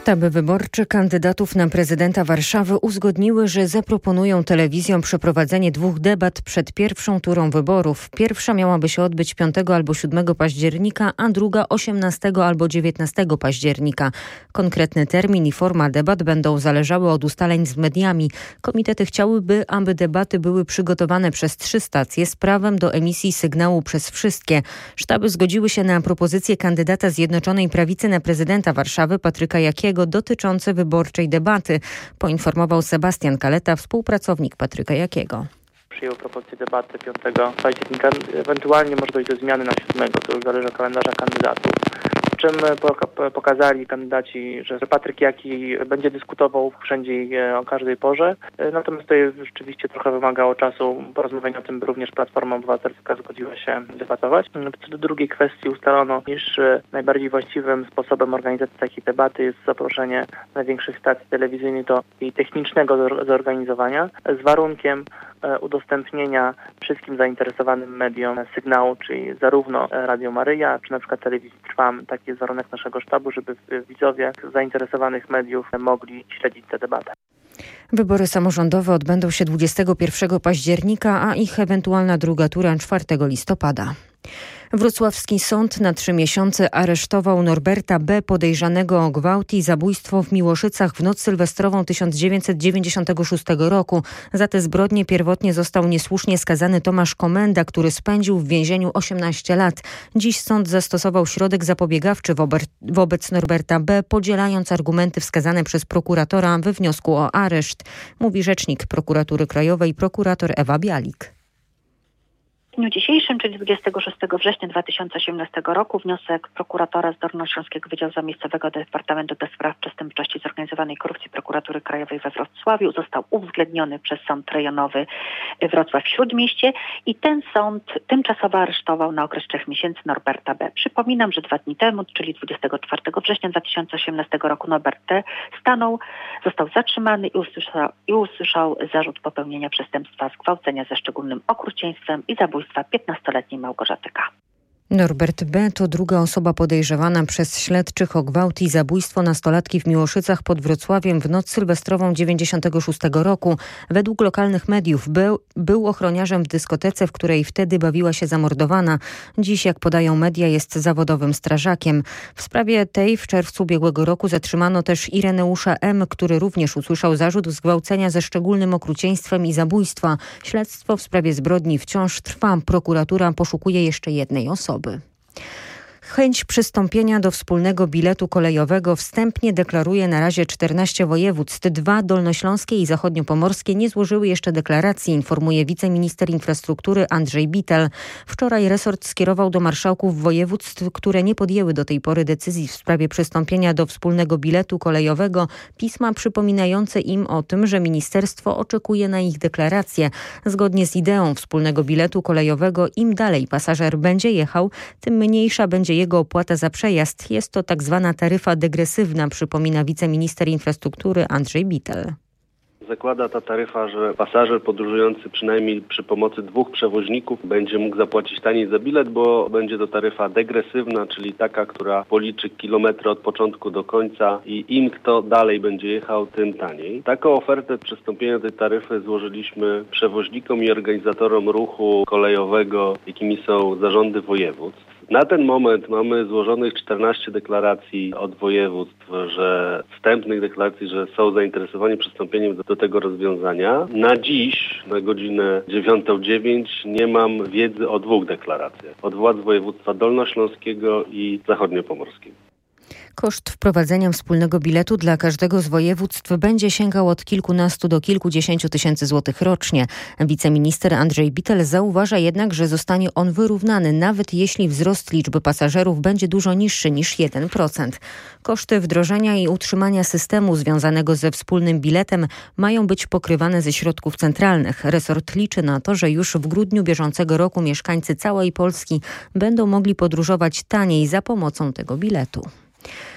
Sztaby wyborcze kandydatów na prezydenta Warszawy uzgodniły, że zaproponują telewizjom przeprowadzenie 2 debat przed pierwszą turą wyborów. Pierwsza miałaby się odbyć 5 albo 7 października, a druga 18 albo 19 października. Konkretny termin i forma debat będą zależały od ustaleń z mediami. Komitety chciałyby, aby debaty były przygotowane przez 3 stacje z prawem do emisji sygnału przez wszystkie. Sztaby zgodziły się na propozycję kandydata Zjednoczonej Prawicy na prezydenta Warszawy Patryka Jakiego dotyczące wyborczej debaty, poinformował Sebastian Kaleta, współpracownik Patryka Jakiego. Przyjął propozycję debaty 5 października. Ewentualnie może dojść do zmiany na 7, to już zależy od kalendarza kandydatów. Czym pokazali kandydaci, że Patryk Jaki będzie dyskutował wszędzie i o każdej porze. Natomiast to rzeczywiście trochę wymagało czasu porozmawiania o tym, by również Platforma Obywatelska zgodziła się debatować. Co do drugiej kwestii ustalono, iż najbardziej właściwym sposobem organizacji takiej debaty jest zaproszenie największych stacji telewizyjnych do jej technicznego zorganizowania z warunkiem udostępnienia wszystkim zainteresowanym mediom sygnału, czyli zarówno Radio Maryja, czy na przykład Telewizji Trwam. Taki jest warunek naszego sztabu, żeby widzowie zainteresowanych mediów mogli śledzić tę debatę. Wybory samorządowe odbędą się 21 października, a ich ewentualna druga tura 4 listopada. Wrocławski sąd na 3 miesiące aresztował Norberta B., podejrzanego o gwałt i zabójstwo w Miłoszycach w noc sylwestrową 1996 roku. Za te zbrodnie pierwotnie został niesłusznie skazany Tomasz Komenda, który spędził w więzieniu 18 lat. Dziś sąd zastosował środek zapobiegawczy wobec Norberta B., podzielając argumenty wskazane przez prokuratora we wniosku o areszt, mówi rzecznik Prokuratury Krajowej prokurator Ewa Bialik. W dniu dzisiejszym, czyli 26 września 2018 roku, wniosek prokuratora z Dolnośląskiego Wydziału Zamiejscowego Departamentu do Spraw Przestępczości Zorganizowanej Korupcji Prokuratury Krajowej we Wrocławiu został uwzględniony przez Sąd Rejonowy Wrocław-Śródmieście i ten sąd tymczasowo aresztował na okres 3 miesięcy Norberta B. Przypominam, że 2 dni temu, czyli 24 września 2018 roku Norbert T. został zatrzymany i usłyszał zarzut popełnienia przestępstwa zgwałcenia ze szczególnym okrucieństwem i zabójstwa 15-letniej Małgorzaty K. Norbert B. to druga osoba podejrzewana przez śledczych o gwałt i zabójstwo nastolatki w Miłoszycach pod Wrocławiem w noc sylwestrową 96 roku. Według lokalnych mediów był ochroniarzem w dyskotece, w której wtedy bawiła się zamordowana. Dziś, jak podają media, jest zawodowym strażakiem. W sprawie tej w czerwcu ubiegłego roku zatrzymano też Ireneusza M., który również usłyszał zarzut zgwałcenia ze szczególnym okrucieństwem i zabójstwa. Śledztwo w sprawie zbrodni wciąż trwa. Prokuratura poszukuje jeszcze jednej osoby. Chęć przystąpienia do wspólnego biletu kolejowego wstępnie deklaruje na razie 14 województw. 2 dolnośląskie i zachodniopomorskie nie złożyły jeszcze deklaracji, informuje wiceminister infrastruktury Andrzej Bittel. Wczoraj resort skierował do marszałków województw, które nie podjęły do tej pory decyzji w sprawie przystąpienia do wspólnego biletu kolejowego, pisma przypominające im o tym, że ministerstwo oczekuje na ich deklarację. Zgodnie z ideą wspólnego biletu kolejowego, im dalej pasażer będzie jechał, tym mniejsza będzie jego opłata za przejazd. Jest to tak zwana taryfa degresywna, przypomina wiceminister infrastruktury Andrzej Bittel. Zakłada ta taryfa, że pasażer podróżujący przynajmniej przy pomocy 2 przewoźników będzie mógł zapłacić taniej za bilet, bo będzie to taryfa degresywna, czyli taka, która policzy kilometry od początku do końca i im kto dalej będzie jechał, tym taniej. Taką ofertę przystąpienia do tej taryfy złożyliśmy przewoźnikom i organizatorom ruchu kolejowego, jakimi są zarządy województw. Na ten moment mamy złożonych 14 deklaracji od województw, wstępnych deklaracji, że są zainteresowani przystąpieniem do tego rozwiązania. Na dziś, na godzinę 9:09 nie mam wiedzy o 2 deklaracjach. Od władz województwa dolnośląskiego i zachodniopomorskiego. Koszt wprowadzenia wspólnego biletu dla każdego z województw będzie sięgał od kilkunastu do kilkudziesięciu tysięcy złotych rocznie. Wiceminister Andrzej Bittel zauważa jednak, że zostanie on wyrównany, nawet jeśli wzrost liczby pasażerów będzie dużo niższy niż 1%. Koszty wdrożenia i utrzymania systemu związanego ze wspólnym biletem mają być pokrywane ze środków centralnych. Resort liczy na to, że już w grudniu bieżącego roku mieszkańcy całej Polski będą mogli podróżować taniej za pomocą tego biletu.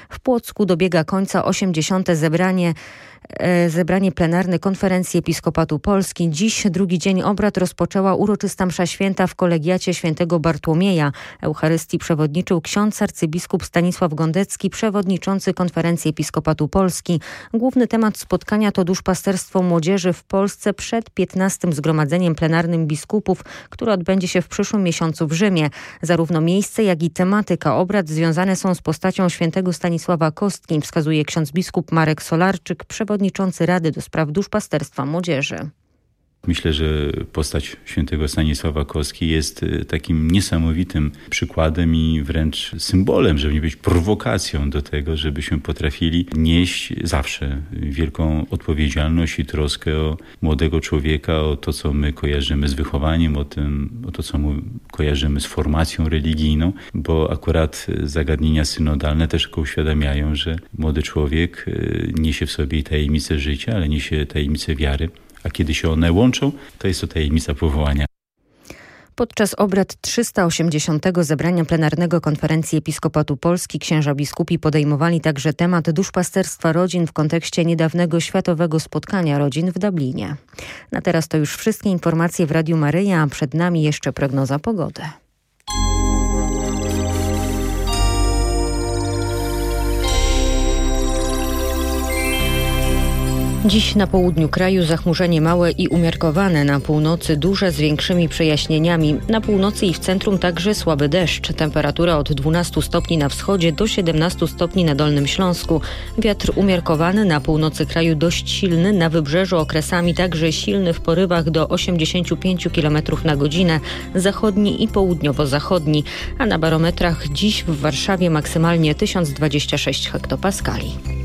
W Płocku dobiega końca 80. zebranie plenarne Konferencji Episkopatu Polski. Dziś drugi dzień obrad rozpoczęła uroczysta msza święta w kolegiacie świętego Bartłomieja. Eucharystii przewodniczył ksiądz arcybiskup Stanisław Gondecki, przewodniczący Konferencji Episkopatu Polski. Główny temat spotkania to duszpasterstwo młodzieży w Polsce przed 15. Zgromadzeniem Plenarnym Biskupów, które odbędzie się w przyszłym miesiącu w Rzymie. Zarówno miejsce, jak i tematyka obrad związane są z postacią świętego Stanisława Kostki, wskazuje ksiądz biskup Marek Solarczyk, przewodniczący Rady do Spraw Duszpasterstwa Młodzieży. Myślę, że postać świętego Stanisława Kostki jest takim niesamowitym przykładem i wręcz symbolem, żeby nie być prowokacją do tego, żebyśmy potrafili nieść zawsze wielką odpowiedzialność i troskę o młodego człowieka, o to, co my kojarzymy z wychowaniem, o to, co my kojarzymy z formacją religijną, bo akurat zagadnienia synodalne też uświadamiają, że młody człowiek niesie w sobie tajemnicę życia, ale niesie tajemnicę wiary. A kiedy się one łączą, to jest to tajemnica powołania. Podczas obrad 380. zebrania plenarnego Konferencji Episkopatu Polski księża biskupi podejmowali także temat duszpasterstwa rodzin w kontekście niedawnego światowego spotkania rodzin w Dublinie. Na teraz to już wszystkie informacje w Radiu Maryja, a przed nami jeszcze prognoza pogody. Dziś na południu kraju zachmurzenie małe i umiarkowane, na północy duże z większymi przejaśnieniami. Na północy i w centrum także słaby deszcz. Temperatura od 12 stopni na wschodzie do 17 stopni na Dolnym Śląsku. Wiatr umiarkowany, na północy kraju dość silny, na wybrzeżu okresami także silny w porywach do 85 km na godzinę, zachodni i południowo-zachodni, a na barometrach dziś w Warszawie maksymalnie 1026 hektopaskali.